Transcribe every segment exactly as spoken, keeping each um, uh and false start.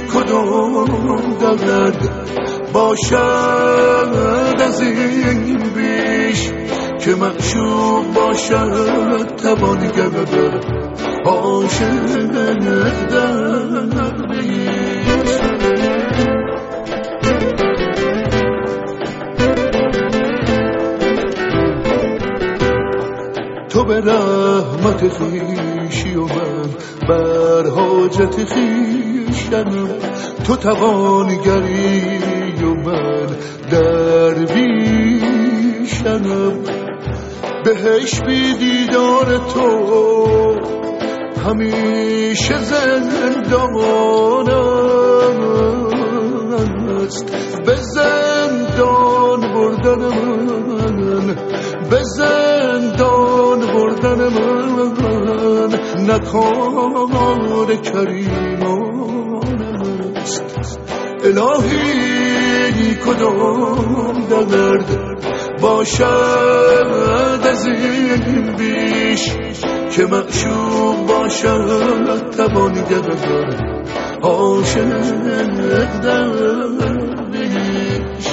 کدام درد باشد از این بیش که معشوق باشد توانگر عاشق درویش. تو به رحمت خویشی و من بر حاجت خویشم، تو توانگری و من درویشم. بهش بی دیدار تو همیشه زندان است، به زندان بردن من، به زندان بردن من نکار کریمان است. الهی کدام درد باشد از این بیش که معشوق باشد توانگر عاشق درویش.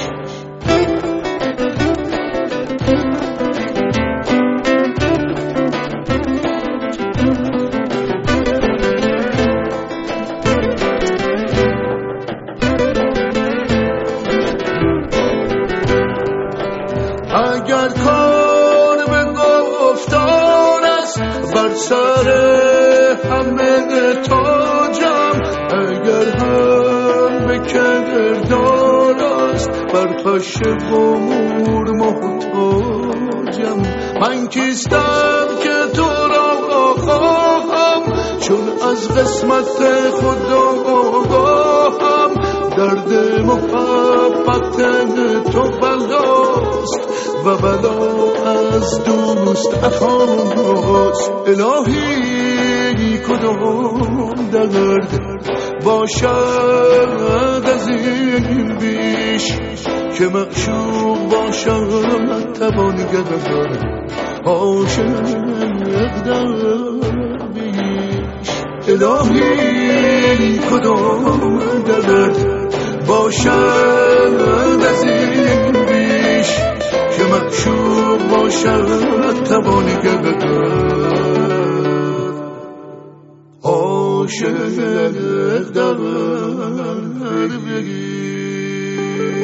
اگر کار به گفتار است بر سر همه تاجم، اگر هم به کردار است بر پشه و مور محتاجم. من کیستم که تو را خواهم، چون از قسمت خدا آگاهم. درد محبت تو بلاست و بلا از دوست اخاست. الهی کدام درد باشد از این بیش که معشوق باشد توانگر عاشق درویش. الهی کدام درد باشد از این بیش که معشوق باشد توانگر عاشق درویش.